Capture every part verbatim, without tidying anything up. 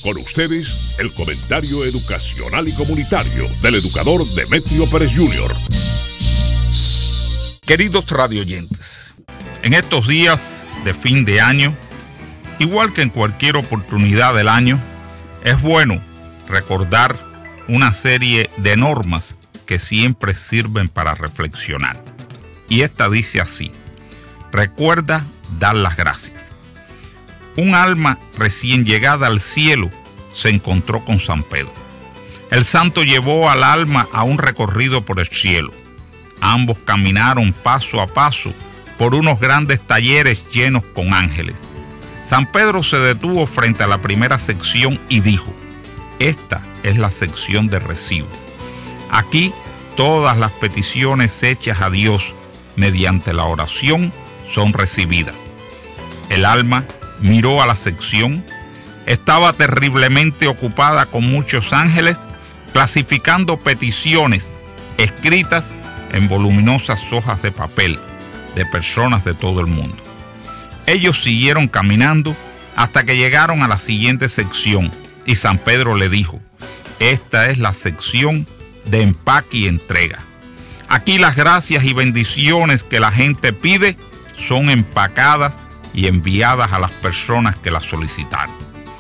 Con ustedes, el comentario educacional y comunitario del educador Demetrio Pérez junior Queridos radioyentes, en estos días de fin de año, igual que en cualquier oportunidad del año, es bueno recordar una serie de normas que siempre sirven para reflexionar. Y esta dice así: recuerda dar las gracias. Un alma recién llegada al cielo se encontró con San Pedro. El santo llevó al alma a un recorrido por el cielo. Ambos caminaron paso a paso por unos grandes talleres llenos con ángeles. San Pedro se detuvo frente a la primera sección y dijo: esta es la sección de recibo. Aquí todas las peticiones hechas a Dios mediante la oración son recibidas. El alma miró a la sección. Estaba terriblemente ocupada con muchos ángeles clasificando peticiones escritas en voluminosas hojas de papel de personas de todo el mundo. Ellos siguieron caminando hasta que llegaron a la siguiente sección y San Pedro le dijo: esta es la sección de empaque y entrega. Aquí las gracias y bendiciones que la gente pide son empacadas y enviadas a las personas que las solicitaron.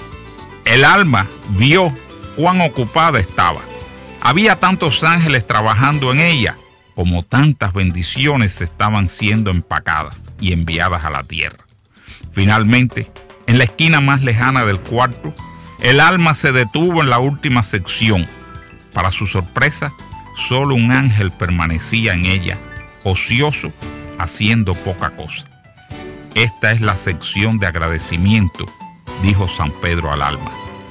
El alma vio cuán ocupada estaba. Había tantos ángeles trabajando en ella como tantas bendiciones estaban siendo empacadas y enviadas a la tierra. Finalmente, en la esquina más lejana del cuarto, el alma se detuvo en la última sección. Para su sorpresa, solo un ángel permanecía en ella, ocioso, haciendo poca cosa. Esta es la sección de agradecimiento, dijo San Pedro al alma.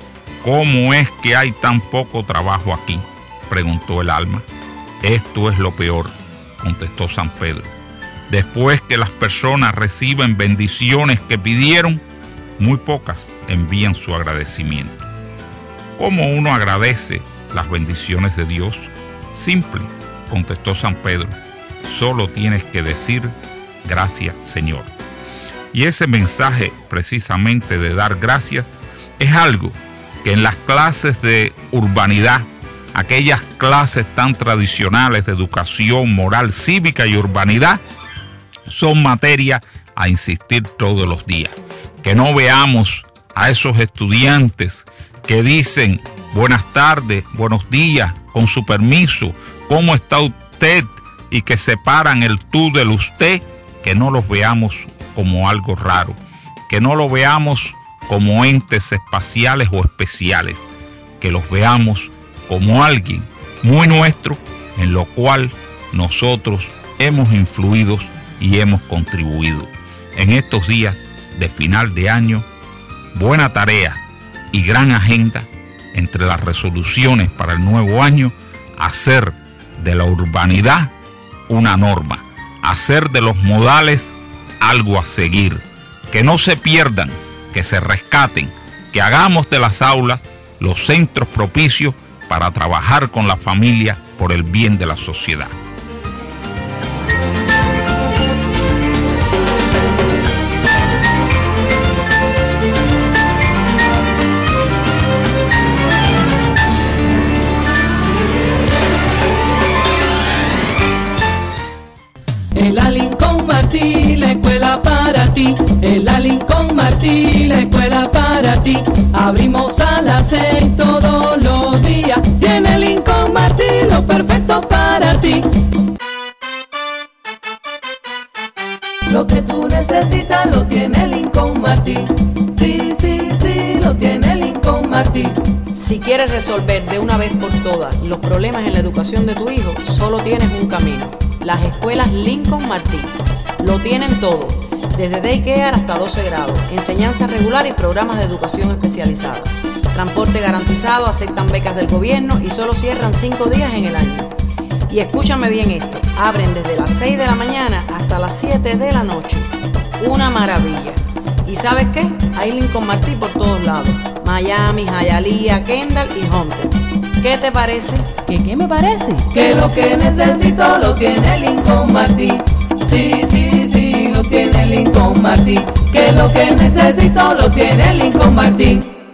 ¿Cómo es que hay tan poco trabajo aquí?, preguntó el alma. Esto es lo peor, contestó San Pedro. Después que las personas reciben bendiciones que pidieron, muy pocas envían su agradecimiento. ¿Cómo uno agradece las bendiciones de Dios? Simple, contestó San Pedro. Solo tienes que decir: gracias, Señor. Y ese mensaje precisamente de dar gracias es algo que en las clases de urbanidad, aquellas clases tan tradicionales de educación moral, cívica y urbanidad, son materia a insistir todos los días. Que no veamos a esos estudiantes que dicen buenas tardes, buenos días, con su permiso, ¿cómo está usted? Y que separan el tú del usted, que no los veamos como algo raro, que no lo veamos como entes espaciales o especiales, que los veamos como alguien muy nuestro, en lo cual nosotros hemos influido y hemos contribuido. En estos días de final de año, buena tarea y gran agenda entre las resoluciones para el nuevo año: hacer de la urbanidad una norma, hacer de los modales algo a seguir, que no se pierdan, que se rescaten, que hagamos de las aulas los centros propicios para trabajar con la familia por el bien de la sociedad. En la Lincoln Martí, la escuela para ti. En la Lincoln Martí, la escuela para ti. Abrimos a las seis todos los días. Tiene Lincoln Martí lo perfecto para ti. Lo que tú necesitas lo tiene Lincoln Martí. Sí, sí, sí, lo tiene Lincoln Martí. Si quieres resolver de una vez por todas los problemas en la educación de tu hijo, solo tienes un camino: las escuelas Lincoln Martí. Lo tienen todo, desde daycare hasta doce grados, enseñanza regular y programas de educación especializada. Transporte garantizado, aceptan becas del gobierno y solo cierran cinco días en el año. Y escúchame bien esto, abren desde las seis de la mañana hasta las siete de la noche. Una maravilla. ¿Y sabes qué? Hay Lincoln Martí por todos lados: Miami, Hialeah, Kendall y Hunter. ¿Qué te parece? ¿Qué qué me parece? Que lo que necesito lo tiene Lincoln Martí. Sí, sí, sí, lo tiene Lincoln Martí. Que lo que necesito lo tiene Lincoln Martí.